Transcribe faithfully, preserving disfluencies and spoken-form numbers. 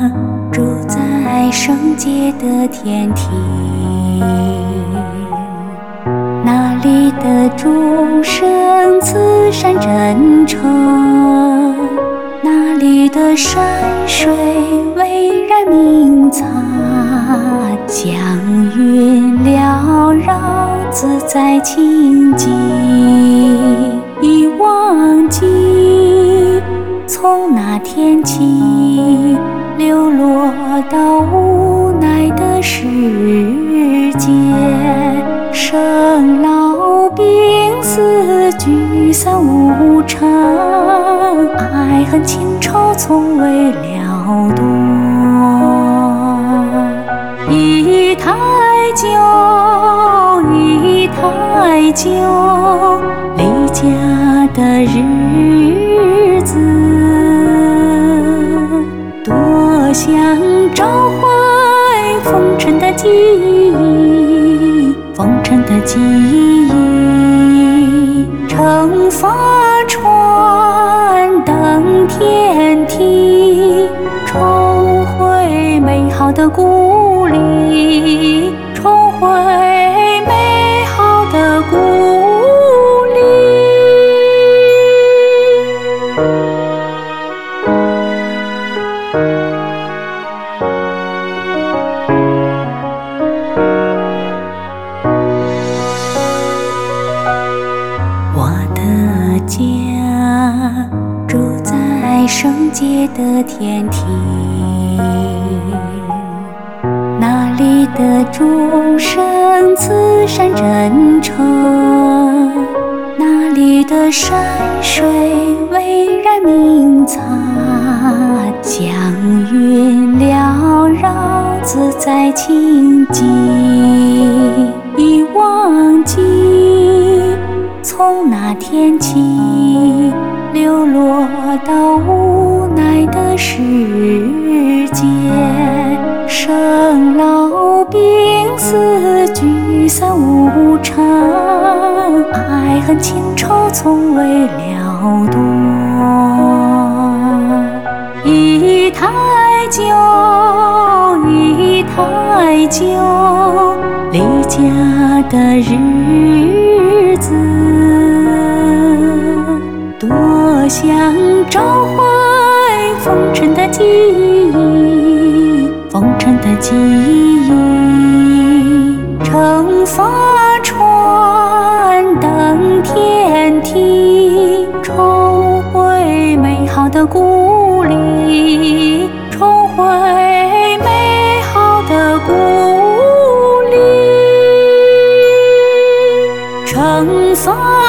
住在圣洁的天庭，那里的众生慈善真诚，那里的山水蔚然明察，祥云缭绕，自在清净，已忘记从那天起流落到无奈的世间，生老病死聚散无常，爱恨情仇从未了断。一台酒，一台酒，离家的日子，多想找回风尘的记忆，风尘的记忆，乘法船登天梯，重回美好的故里，重回美好的故里。我的家住在圣洁的天庭，那里的众生慈善真诚，那里的山水蔚然明察，祥云缭绕，自在清净，已忘记从那天起流落到无奈的世间，生老病死聚散无常，爱恨情仇从未了断。一台酒，一台酒，离家的日子，多想找回风尘的记忆，风尘的记忆，乘法船登天梯，重回美好的故里，重回美好的故里，乘法